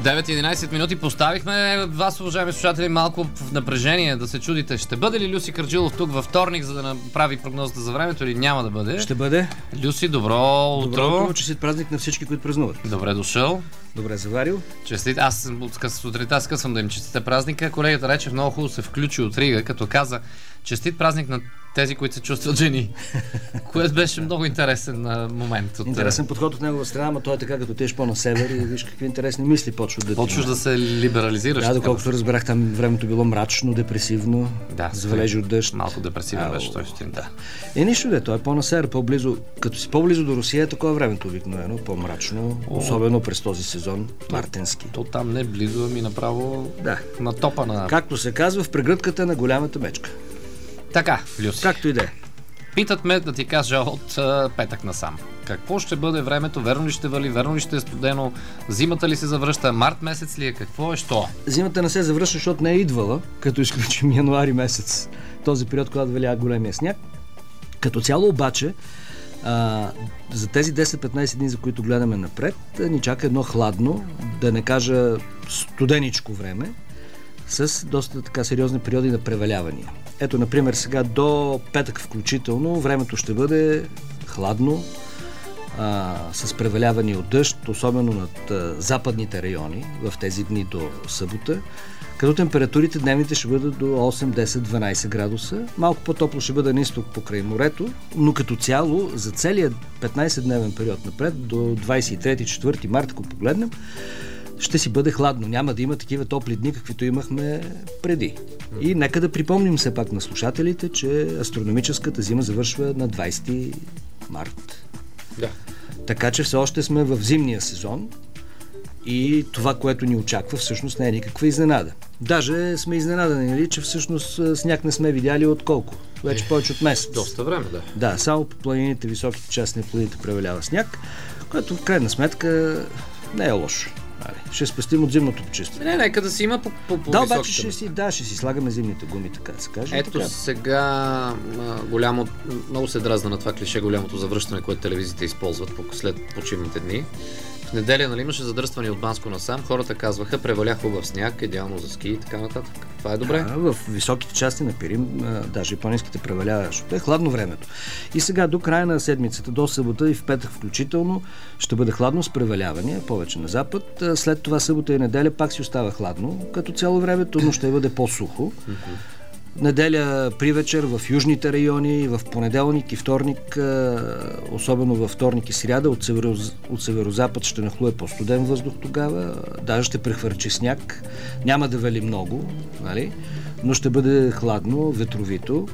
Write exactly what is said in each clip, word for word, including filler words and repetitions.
девет и единайсет минути поставихме вас, уважаеми слушатели, малко в напрежение да се чудите. Ще бъде ли Люси Кърджилов тук във вторник, за да направи прогнозата за времето, или няма да бъде? Ще бъде. Люси, добро утро. Добро утро, честит празник на всички, които празнуват. Добре дошъл. Добре заварил. Честит. Аз от сутринта скъсвам да им честите празника. Колегата Речев много хубаво се включи от Рига, като каза честит празник на тези, които се чувстват жени. Което беше много интересен момент. От... Интересен подход от негова страна, но той е така, като тиеш по-на север и виж какви интересни мисли почват да Почваш да се либерализираш. Да, доколкото разбрах, там времето било мрачно, депресивно, да, завалежи от дъжд. Малко депресивен беше той сутринта. Е, нищо де, той е по-на север, по-близо. Като си по-близо до Русия, е такова времето обикновено, по-мрачно, О, особено през този сезон, мартенски. То там не е близо, ами направо да. На топа на... Както се казва, в прегръдката на голямата мечка. Така, Люси. Както и да е. Питат ме да ти кажа от а, петък насам. Какво ще бъде времето? Верно ли ще вали? Верно ли ще е студено? Зимата ли се завръща? Март месец ли е? Какво е? Що? Зимата не се завръща, защото не е идвала, като изключим януари месец. Този период, когато валя големия сняг. Като цяло обаче, а, за тези десет-петнайсет дни, за които гледаме напред, ни чака едно хладно, да не кажа студеничко време, с доста така сериозни периоди на превалявания. Ето, например, сега до петък включително времето ще бъде хладно, а, с превалявания от дъжд, особено над а, западните райони в тези дни до събота, като температурите дневните ще бъдат до осем, десет, дванайсет градуса. Малко по-топло ще бъде на изток покрай морето, но като цяло за целият петнайсет-дневен период напред, до двайсет и трети четвърти март, ако погледнем, ще си бъде хладно. Няма да има такива топли дни, каквито имахме преди. И нека да припомним все пак на слушателите, че астрономическата зима завършва на двайсети март. Да. Така че все още сме в зимния сезон и това, което ни очаква, всъщност не е никаква изненада. Даже сме изненадани, нали, че всъщност сняг не сме видяли от колко? Вече повече от месец. Доста време, да. Да, само по планините, високите части на планините превалява сняг, което в крайна сметка не е лошо. Ще спестим от зимното почистване. Не, нека да си има по, по, по да, обаче ще си, да, ще си слагаме зимните гуми, така да се каже. Ето така. Сега а, голямо, много се дразна на това клише, голямото завръщане, което телевизиите използват след почивните дни. В неделя, нали, имаше задръстване от Банско насам, хората казваха, преваля хубав сняг, идеално за ски и така нататък. Това е добре. Да, в високите части на Пирим, даже и по-ниските преваля, защото е хладно времето. И сега до края на седмицата, до събота и в петък включително, ще бъде хладно с превалявания, повече на запад. След това събота и неделя пак си остава хладно, като цяло времето, но ще бъде по-сухо. Неделя при вечер в южните райони, в понеделник и вторник, особено във вторник и сряда, от, северо, от северозапад ще нахлуе по-студен въздух тогава, даже ще прехвърчи сняг, няма да вали много, нали? Но ще бъде хладно, ветровито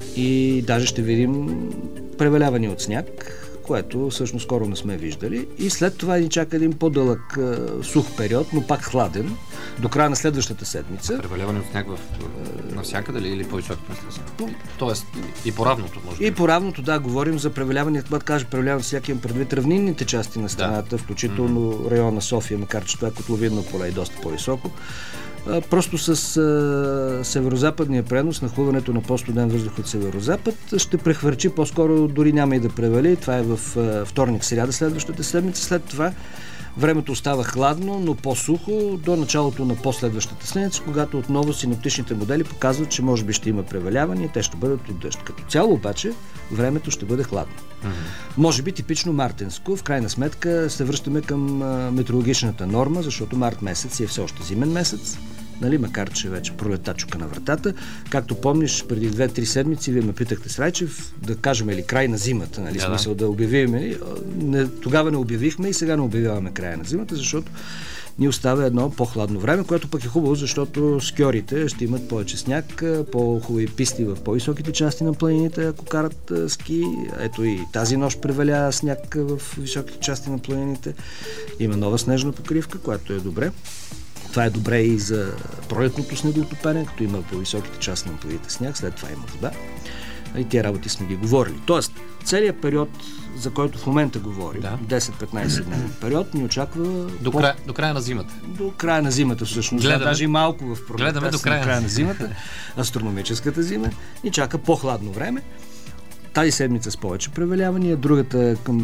и даже ще видим преваляване от сняг, което всъщност скоро не сме виждали. И след това ни чака един по-дълъг сух период, но пак хладен, до края на следващата седмица. Преваляване от сняг в навсякъде ли или по-високи места? Тоест и по равното, може би. И по равното, да, говорим за преваляване, когато кажа преваляване, всяки имам предвид равнинните части на страната, да. Включително mm-hmm. района на София, макар че това е котловидно поле и доста по-високо. Просто с а, северозападния пренос, нахлуването на по-студен въздух от северозапад, ще прехвърчи, по-скоро дори няма и да превали. Това е в а, вторник, сряда следващата седмица. След това времето остава хладно, но по-сухо до началото на последващата седмица, когато отново синоптичните модели показват, че може би ще има преваляване и те ще бъдат от дъжд. Като цяло обаче времето ще бъде хладно. Mm-hmm. Може би типично мартенско. В крайна сметка се връщаме към а, метеорологичната норма, защото март месец е все още зимен месец. Нали, макар че вече пролетта чука на вратата. Както помниш, преди две-три седмици вие ме питахте с Райчев да кажем ли край на зимата, нали, yeah, смисъл да обявим. Не, тогава не обявихме и сега не обявяваме края на зимата, защото ни остава едно по-хладно време, което пък е хубаво, защото скиорите ще имат повече сняг, по-хубави писти в по-високите части на планините, ако карат ски. Ето и тази нощ преваля сняг в високите части на планините. Има нова снежна покривка, която е добре. Това е добре и за пролетното снеготопене, като има по високите части на планините сняг, след това има вода. И тия работи сме ги говорили. Тоест, целият период, за който в момента говорим, да. десет-петнайсет дневен период, ни очаква до, по... края, до края на зимата. До края на зимата всъщност. Гледаме, даже и малко в пролетта. Гледаме до края, края на зимата. Астрономическата зима ни чака по-хладно време. Тази седмица с повече превалявания, другата към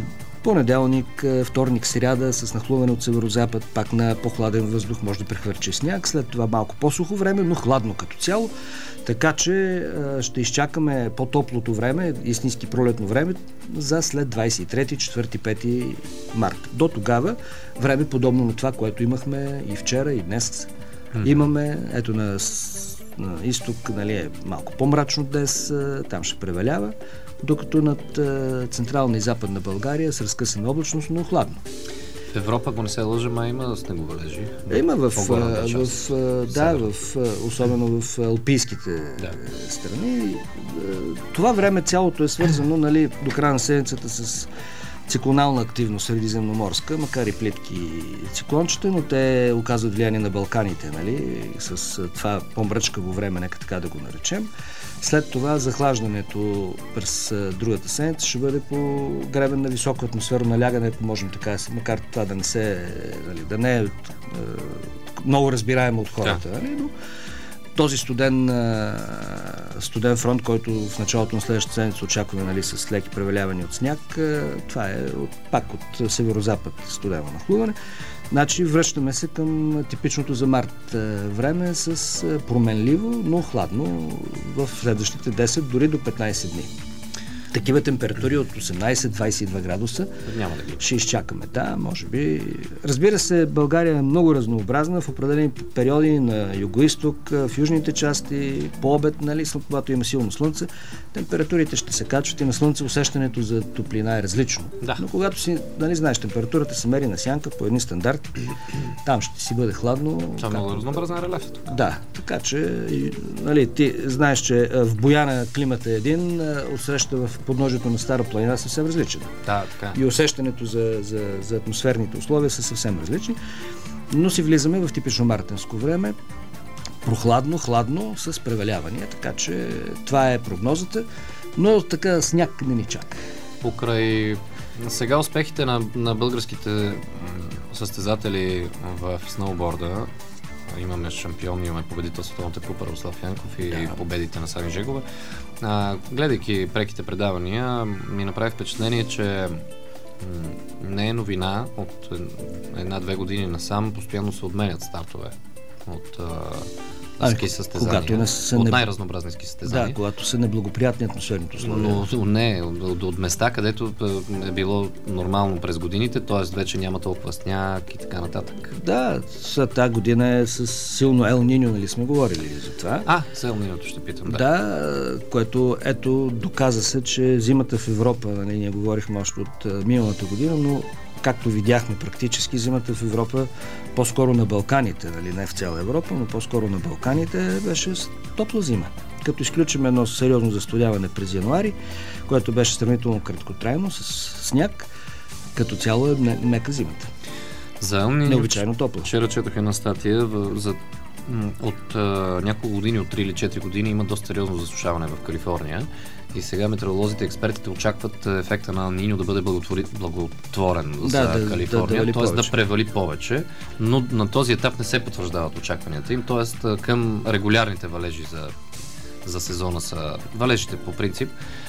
Понеделник, вторник, сряда с нахлуване от северозапад, пак на по-хладен въздух, може да прехвърчи сняг. След това малко по-сухо време, но хладно като цяло. Така че ще изчакаме по-топлото време, истински пролетно време, за след двадесет и трети, четвърти, пети март. До тогава време подобно на това, което имахме и вчера, и днес. Mm-hmm. Имаме, ето на, на изток, нали, е малко по-мрачно днес, там ще превалява, докато над централна и западна България с разкъсана облачност, но хладно. В Европа, ако не се лъжа, ма има снеговалежи. Има в, в, в, да, в, особено в алпийските да. страни. Това време цялото е свързано, нали, до края на седмицата с циклонална активност средиземноморска, макар и плитки циклончета, но те оказват влияние на Балканите, нали, с това по-мръчкаво време, нека така да го наречем. След това захлаждането през другата седмица ще бъде по гребен на високо атмосферно налягане, ако можем така, макар това да не се, нали, да не е, е много разбираемо от хората, да. Нали, но този студен, студен фронт, който в началото на следващата седмица очакваме, нали, с леки превалявания от сняг, това е от, пак от северозапад студено нахлуване. Значи връщаме се към типичното за март време с променливо, но хладно в следващите десет, дори до петнадесет дни. Такива температури от осемнадесет до двадесет и два градуса няма да ги ще изчакаме. Да, може би. Разбира се, България е много разнообразна. В определени периоди на югоизток, в южните части, по обед, нали, когато има силно слънце, температурите ще се качват и на слънце усещането за топлина е различно. Да. Но когато си, нали, знаеш, температурата се мери на сянка по едни стандарти, там ще си бъде хладно. Това е много разнообразен релеф. Да, така че, нали, ти знаеш, че в Бояна климата е един, отсреща в подножието на Стара планина съвсем различен. Да, така. И усещането за, за, за атмосферните условия са съвсем различни. Но си влизаме в типично мартенско време. Прохладно, хладно, с превалявания. Така че това е прогнозата. Но така сняг не ни чака. Покрай сега успехите на, на българските състезатели в сноуборда, имаме шампион, имаме победител в Световната купа Радослав Янков и да. победите на Сани Жегова. А, гледайки преките предавания, ми направи впечатление, че м- не е новина. От една-две години насам постоянно се отменят стартове от а, ски състезания. Са от най-разнообразни ски състезания. Да, когато са неблагоприятни атмосферните условия. Но не, от, от места, където е било нормално през годините, т.е. вече няма толкова сняг и така нататък. Да, тази година е с силно Ел Ниньо, нали сме говорили за това. А, с Ел Ниньото ще питам, да. Да, което ето доказа се, че зимата в Европа, нали, ние говорихме още от миналата година, но както видяхме практически, зимата в Европа, по-скоро на Балканите, нали, не в цяла Европа, но по-скоро на Балканите беше топла зима. Като изключим едно сериозно застудяване през януари, което беше сравнително краткотрайно, с сняг, като цяло е мека зимата. За Ел Ниньо, необичайно топла. Вчера четох една статия в, за, от а, няколко години, от три или четири години има доста сериозно засушаване в Калифорния. И сега метеоролозите и експертите очакват ефекта на Ел Ниньо да бъде благотворен да, за да, Калифорния, да, т.е. да, да превали повече, но на този етап не се потвърждават очакванията им, т.е. към регулярните валежи за, за сезона са валежите по принцип,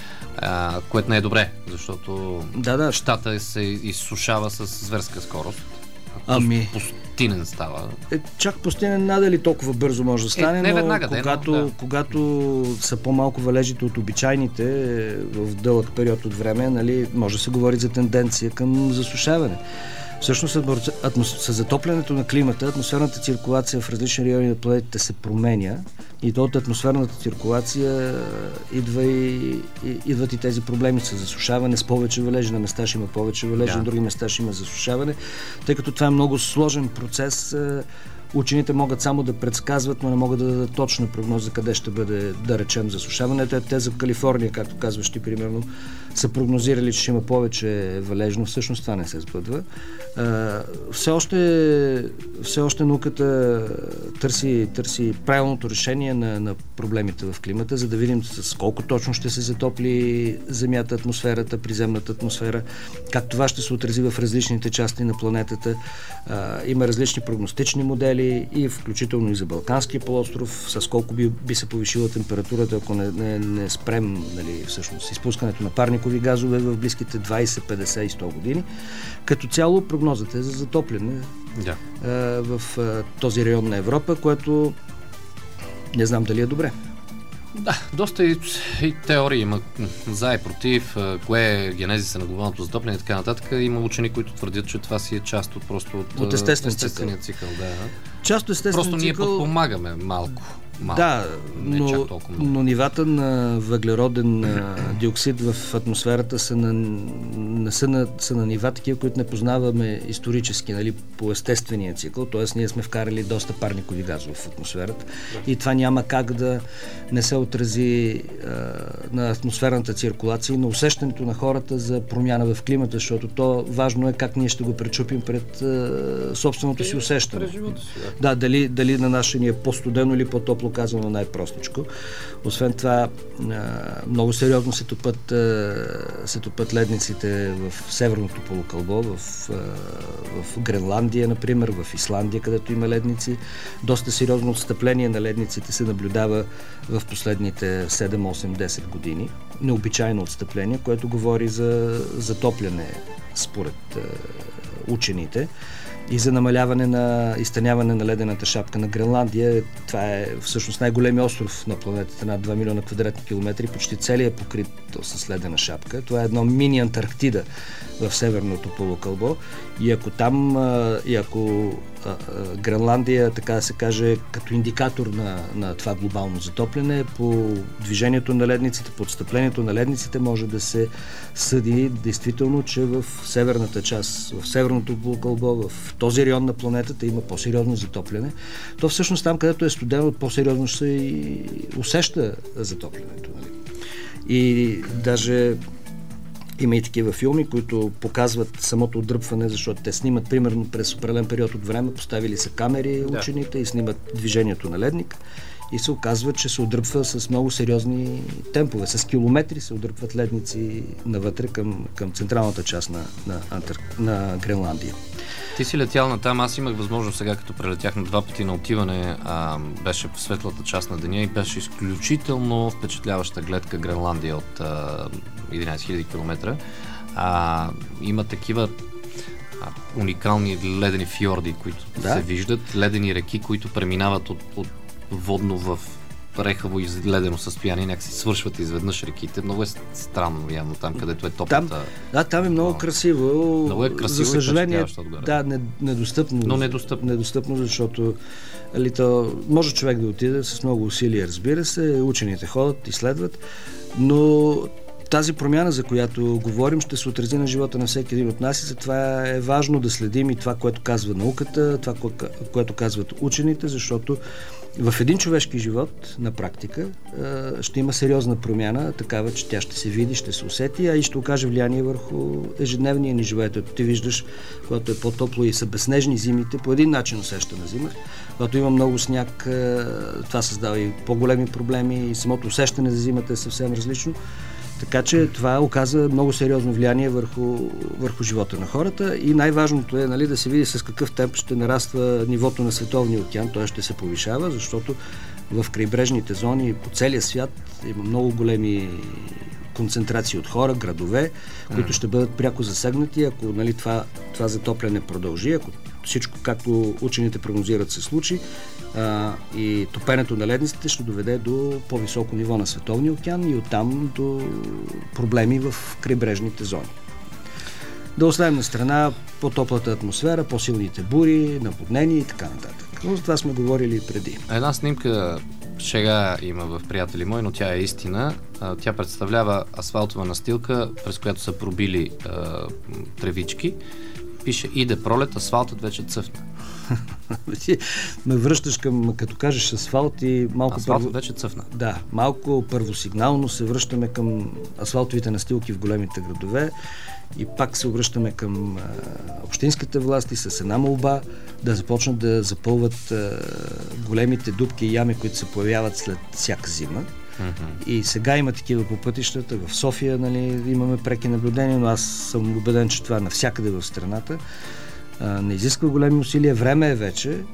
а, което не е добре, защото да, да. щата се изсушава с зверска скорост. Ами... Пустинен става. Е, чак пустинен надали толкова бързо може да стане, е, не но веднага, когато, да. когато са по-малко валежите от обичайните в дълъг период от време, нали, може да се говори за тенденция към засушаване. Всъщност с затоплянето на климата, атмосферната циркулация в различни райони на планетите се променя и то от атмосферната циркулация идва и, и, идват и тези проблеми с засушаване, с повече валежи. На места ще има повече валежи, yeah. на други места ще има засушаване, тъй като това е много сложен процес. Учените могат само да предсказват, но не могат да дадат точна прогноза къде ще бъде, да речем, засушаването. Те за Калифорния, както казваш ти, примерно, са прогнозирали, че ще има повече валежно. Всъщност това не се сбъдва. Все още, все още науката търси, търси правилното решение на, на проблемите в климата, за да видим с колко точно ще се затопли Земята, атмосферата, приземната атмосфера, как това ще се отрази в различните части на планетата. Има различни прогностични модели. модели и включително и за Балканския полуостров, с колко би, би се повишила температурата, ако не, не, не спрем, нали, всъщност изпускането на парникови газове в близките двайсет, петдесет и сто години. Като цяло прогнозата е за затопляне да. а, в а, този район на Европа, което не знам дали е добре. Да, доста и, и теории има за и против, кое е генезиса на глобалното затопляне и така нататък. Има учени, които твърдят, че това си е част от просто от, от естествен естествения цикъл. Да. Част от естествен просто ние цикъл... подпомагаме малко. Малко, да, не но, чак толкова много. Но нивата на въглероден диоксид в атмосферата са на, не са, на, са на нива такива, които не познаваме исторически, нали, по естествения цикъл, т.е. ние сме вкарали доста парникови газове в атмосферата да. И това няма как да не се отрази а, на атмосферната циркулация и на усещането на хората за промяна в климата, защото то важно е как ние ще го пречупим пред а, собственото си усещане. Си, да. да, дали, дали на наше ни е по-студено или по-топло, казано най-простичко. Освен това, много сериозно се топят, се топят ледниците в северното полукълбо, в, в Гренландия, например, в Исландия, където има ледници. Доста сериозно отстъпление на ледниците се наблюдава в последните седем, осем, десет години. Необичайно отстъпление, което говори за затопляне според учените. И за намаляване на изтъняване на ледената шапка на Гренландия. Това е всъщност най-големия остров на планетата, над два милиона квадратни километри, почти целият е покрит с ледена шапка. Това е едно мини Антарктида в северното полукълбо. И ако там, и ако а, а, Гренландия, така да се каже, като индикатор на, на това глобално затопляне, по движението на ледниците, по отстъплението на ледниците може да се съди действително, че в северната част, в северното полукълбо, в този район на планетата има по-сериозно затопляне. То всъщност там, където е студено, по-сериозно се и усеща затоплянето. Нали? И даже има и такива филми, които показват самото отдръпване, защото те снимат примерно през определен период от време, поставили са камери да. Учените и снимат движението на ледник и се оказва, че се отдръпва с много сериозни темпове. С километри се отдръпват ледници навътре към, към централната част на, на, Антар... на Гренландия. Ти си летял на там, аз имах възможност сега, като прелетях на два пъти на отиване, а, беше в светлата част на деня и беше изключително впечатляваща гледка Гренландия от а, единайсет хиляди километра. А, има такива а, уникални ледени фьорди, които да? се виждат, ледени реки, които преминават от, от водно в рехаво и ледено състояние, някакси свършват изведнъж реките. Много е странно, явно там, където е топлата. Там, да, там е много красиво. Много е красиво. За съжаление, да, недостъпно. Но недостъпно. Недостъпно, защото али, то, може човек да отиде с много усилия, разбира се, учените ходят, изследват, но тази промяна, за която говорим, ще се отрази на живота на всеки един от нас и затова е важно да следим и това, което казва науката, това, което казват учените, защото в един човешки живот, на практика, ще има сериозна промяна, такава, че тя ще се види, ще се усети, а и ще окаже влияние върху ежедневния ни живот. Ти виждаш, когато е по-топло и са безснежни зимите, по един начин усеща на зима. Когато има много сняг, това създава и по-големи проблеми и самото усещане за зимата е съвсем различно. Така че това оказа много сериозно влияние върху, върху живота на хората и най-важното е, нали, да се види с какъв темп ще нараства нивото на Световния океан. Той ще се повишава, защото в крайбрежните зони по целия свят има много големи концентрации от хора, градове, които ще бъдат пряко засегнати, ако, нали, това, това затопляне продължи, ако всичко, както учените прогнозират, се случи, а, и топенето на ледниците ще доведе до по-високо ниво на Световния океан и оттам до проблеми в крайбрежните зони. Да оставим на страна по-топлата атмосфера, по-силните бури, наводнения и така нататък. Но за това сме говорили преди. Една снимка шега има в приятели мои, но тя е истина. Тя представлява асфалтова настилка, през която са пробили а, тревички. Пише: иде пролет, асфалтът вече цъфна. Ти ме връщаш към, като кажеш асфалт и малко... Асфалтът първо... вече цъфна. Да, малко първосигнално се връщаме към асфалтовите настилки в големите градове и пак се обръщаме към а, общинските власти с една молба да започнат да запълват а, големите дупки и ями, които се появяват след всяка зима. Mm-hmm. И сега има такива по пътищата. В София, нали, имаме преки наблюдения, но аз съм убеден, че това навсякъде в страната а, не изисква големи усилия. Време е вече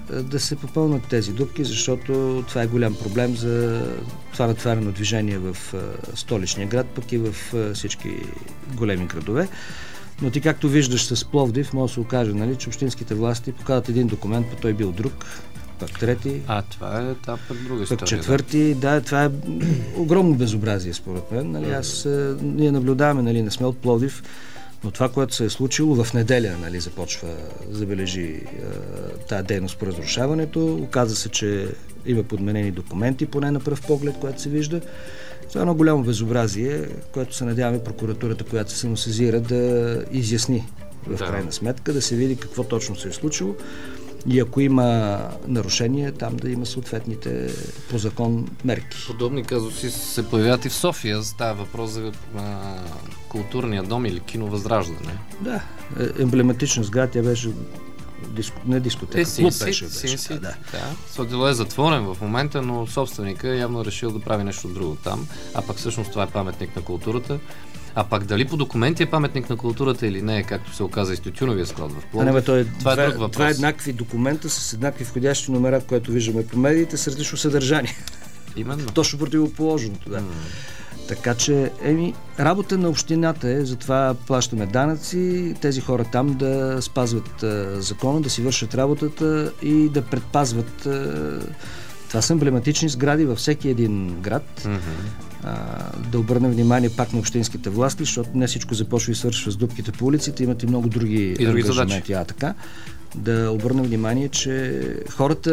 да се попълнат тези дупки, защото това е голям проблем за това натварено движение в столичния град, пък и в всички големи градове. Но ти както виждаш с Пловдив, може да се окаже, нали, че общинските власти показват един документ, пък той бил друг, пък трети. А, това е та пък друга история. Пък четвърти, да, да това е огромно безобразие според мен. Нали, аз, ние наблюдаваме, нали, не сме от Пловдив, но това, което се е случило в неделя, нали, започва, забележи тази дейност по разрушаването. Оказва се, че има подменени документи, поне на пръв поглед, което се вижда. Това е едно голямо безобразие, което се надяваме прокуратурата, която се самосезира, да изясни в да. крайна сметка, да се види какво точно се е случило и ако има нарушение, там да има съответните по закон мерки. Подобни казуси се появяват и в София. Става въпрос за а, културния дом или кино Възраждане. Да, емблематична сграда, тя беше Диско, не дискотека, е, клуб си, беше. си, беше си, да, да. Да. Съдило е затворен в момента, но собственика явно решил да прави нещо друго там, а пък всъщност това е паметник на културата. А пак дали по документи е паметник на културата или не, както се оказа и с тютюновия склад в Пловдив, не, това, е, това, това, е друг въпрос. Това е еднакви документа с еднакви входящи номера, което виждаме по медиите, с различно съдържание. Именно. Точно противоположното, да. Mm. Така че, еми, работа на общината е, затова плащаме данъци, тези хора там да спазват а, закона, да си вършат работата и да предпазват. А, това са емблематични сгради във всеки един град. Mm-hmm. А, да обърнем внимание пак на общинските власти, защото не всичко започва и свършва с дупките по улиците, имат и много други, и други ангажименти. А, така. Да обърнем внимание, че хората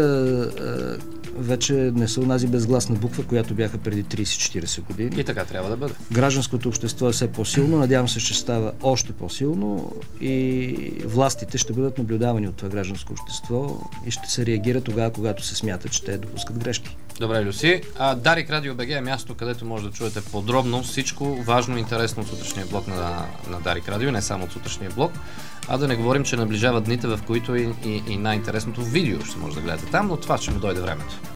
а, вече не са онази безгласна буква, която бяха преди трийсет-четирийсет години. И така трябва да бъде. Гражданското общество е все по-силно, надявам се, че става още по-силно и властите ще бъдат наблюдавани от това гражданско общество и ще се реагира тогава, когато се смята, че те допускат грешки. Добре, Люси. А, Дарик Радио БГ е място, където може да чуете подробно всичко важно и интересно от сутрешния блок на, на Дарик Радио, не само от сутрешния блок, а да не говорим, че наближават дните, в които и, и, и най-интересното видео ще може да гледате там, но това ще му дойде времето.